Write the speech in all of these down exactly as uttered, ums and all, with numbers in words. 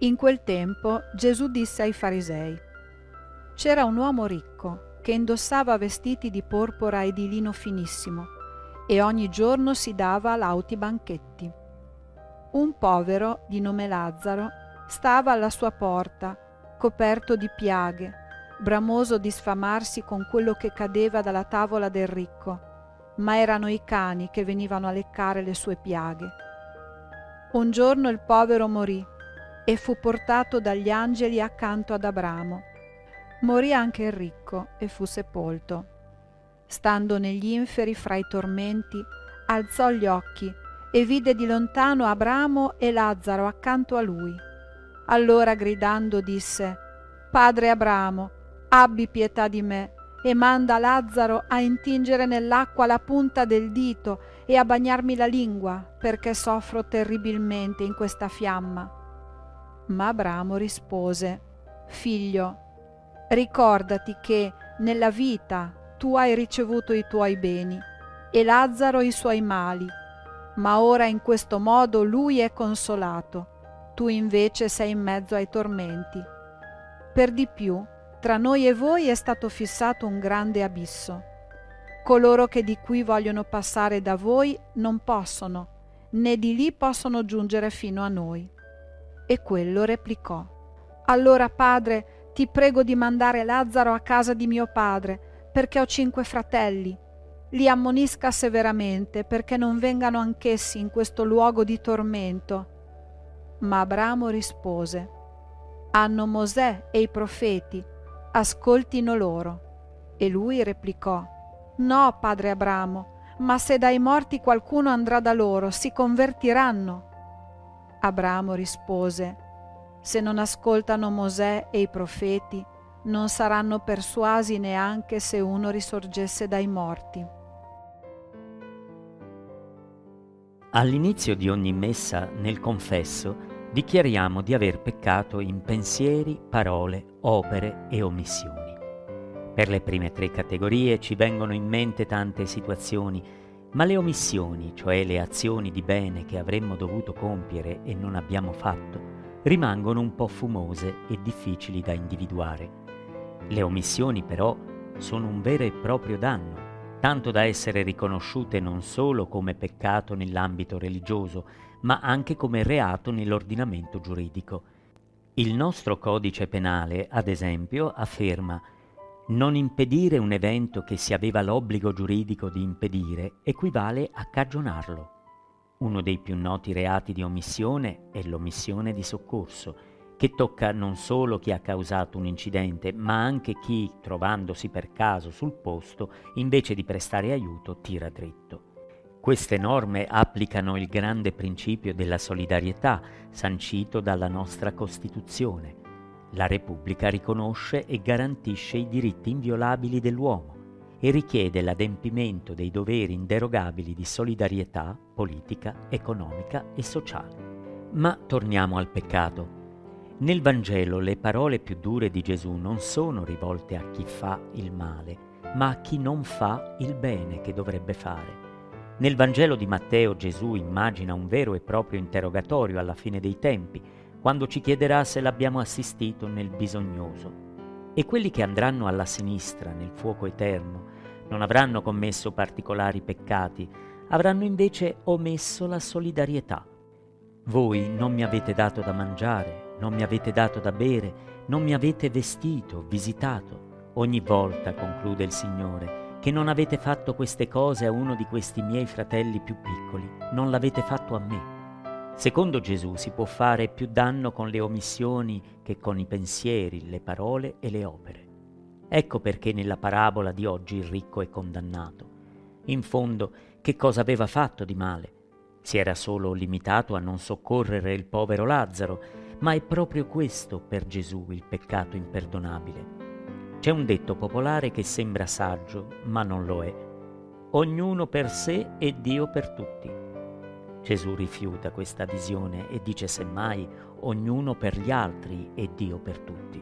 In quel tempo Gesù disse ai farisei: «C'era un uomo ricco che indossava vestiti di porpora e di lino finissimo e ogni giorno si dava lauti banchetti. Un povero di nome Lazzaro stava alla sua porta, coperto di piaghe, bramoso di sfamarsi con quello che cadeva dalla tavola del ricco, ma erano i cani che venivano a leccare le sue piaghe. Un giorno il povero morì e fu portato dagli angeli accanto ad Abramo. Morì anche il ricco e fu sepolto. Stando negli inferi fra i tormenti, alzò gli occhi e vide di lontano Abramo e Lazzaro accanto a lui. Allora gridando disse: «Padre Abramo, abbi pietà di me e manda Lazzaro a intingere nell'acqua la punta del dito e a bagnarmi la lingua, perché soffro terribilmente in questa fiamma». Ma Abramo rispose: «Figlio, ricordati che nella vita tu hai ricevuto i tuoi beni e Lazzaro i suoi mali, ma ora in questo modo lui è consolato, tu invece sei in mezzo ai tormenti. Per di più, tra noi e voi è stato fissato un grande abisso. Coloro che di qui vogliono passare da voi non possono, né di lì possono giungere fino a noi». E quello replicò: «Allora, padre, ti prego di mandare Lazzaro a casa di mio padre, perché ho cinque fratelli. Li ammonisca severamente, perché non vengano anch'essi in questo luogo di tormento». Ma Abramo rispose: «Hanno Mosè e i profeti, ascoltino loro». E lui replicò: «No, padre Abramo, ma se dai morti qualcuno andrà da loro, si convertiranno». Abramo rispose: «Se non ascoltano Mosè e i profeti, non saranno persuasi neanche se uno risorgesse dai morti». All'inizio di ogni messa, nel confesso, dichiariamo di aver peccato in pensieri, parole, opere e omissioni. Per le prime tre categorie ci vengono in mente tante situazioni, ma le omissioni, cioè le azioni di bene che avremmo dovuto compiere e non abbiamo fatto, rimangono un po' fumose e difficili da individuare. Le omissioni però sono un vero e proprio danno, tanto da essere riconosciute non solo come peccato nell'ambito religioso, ma anche come reato nell'ordinamento giuridico. Il nostro codice penale, ad esempio, afferma: non impedire un evento che si aveva l'obbligo giuridico di impedire equivale a cagionarlo. Uno dei più noti reati di omissione è l'omissione di soccorso, che tocca non solo chi ha causato un incidente, ma anche chi, trovandosi per caso sul posto, invece di prestare aiuto, tira dritto. Queste norme applicano il grande principio della solidarietà, sancito dalla nostra Costituzione. La Repubblica riconosce e garantisce i diritti inviolabili dell'uomo e richiede l'adempimento dei doveri inderogabili di solidarietà politica, economica e sociale. Ma torniamo al peccato. Nel Vangelo le parole più dure di Gesù non sono rivolte a chi fa il male, ma a chi non fa il bene che dovrebbe fare. Nel Vangelo di Matteo Gesù immagina un vero e proprio interrogatorio alla fine dei tempi, quando ci chiederà se l'abbiamo assistito nel bisognoso. E quelli che andranno alla sinistra nel fuoco eterno non avranno commesso particolari peccati, avranno invece omesso la solidarietà. Voi non mi avete dato da mangiare, non mi avete dato da bere, non mi avete vestito, visitato. Ogni volta, conclude il Signore, che non avete fatto queste cose a uno di questi miei fratelli più piccoli, non l'avete fatto a me. Secondo Gesù si può fare più danno con le omissioni che con i pensieri, le parole e le opere. Ecco perché nella parabola di oggi il ricco è condannato. In fondo, che cosa aveva fatto di male? Si era solo limitato a non soccorrere il povero Lazzaro, ma è proprio questo per Gesù il peccato imperdonabile. C'è un detto popolare che sembra saggio, ma non lo è. Ognuno per sé e Dio per tutti. Gesù rifiuta questa visione e dice semmai ognuno per gli altri e Dio per tutti.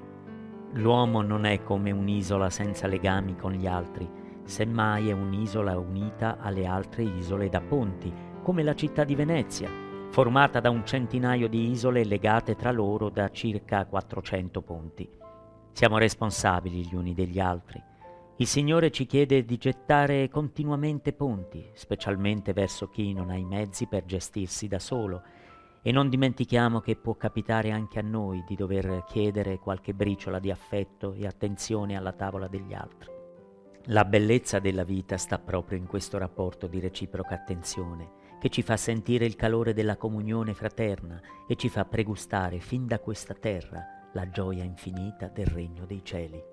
L'uomo non è come un'isola senza legami con gli altri, semmai è un'isola unita alle altre isole da ponti, come la città di Venezia, formata da un centinaio di isole legate tra loro da circa quattrocento ponti. Siamo responsabili gli uni degli altri. Il Signore ci chiede di gettare continuamente ponti, specialmente verso chi non ha i mezzi per gestirsi da solo, e non dimentichiamo che può capitare anche a noi di dover chiedere qualche briciola di affetto e attenzione alla tavola degli altri. La bellezza della vita sta proprio in questo rapporto di reciproca attenzione, che ci fa sentire il calore della comunione fraterna e ci fa pregustare fin da questa terra la gioia infinita del regno dei cieli.